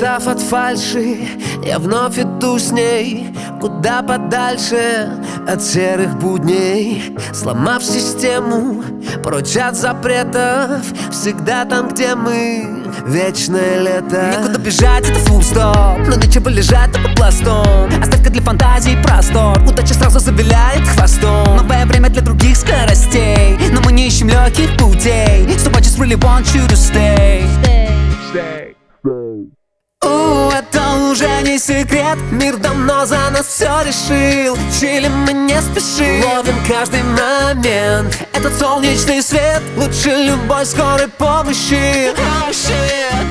Устав от фальши, я вновь иду с ней куда подальше от серых будней. Сломав систему, прочь от запретов, всегда там, где мы, вечное лето. Некуда бежать, это full stop, но нечего лежать под пластом. Оставка для фантазий простор, удача сразу завиляет хвостом. Новое время для других скоростей, но мы не ищем легких путей. So I just really want you to stay. Это уже не секрет, мир давно за нас все решил. Чилим мы не спешим, ловим каждый момент. Этот солнечный свет лучше любой скорой помощи. Oh shit.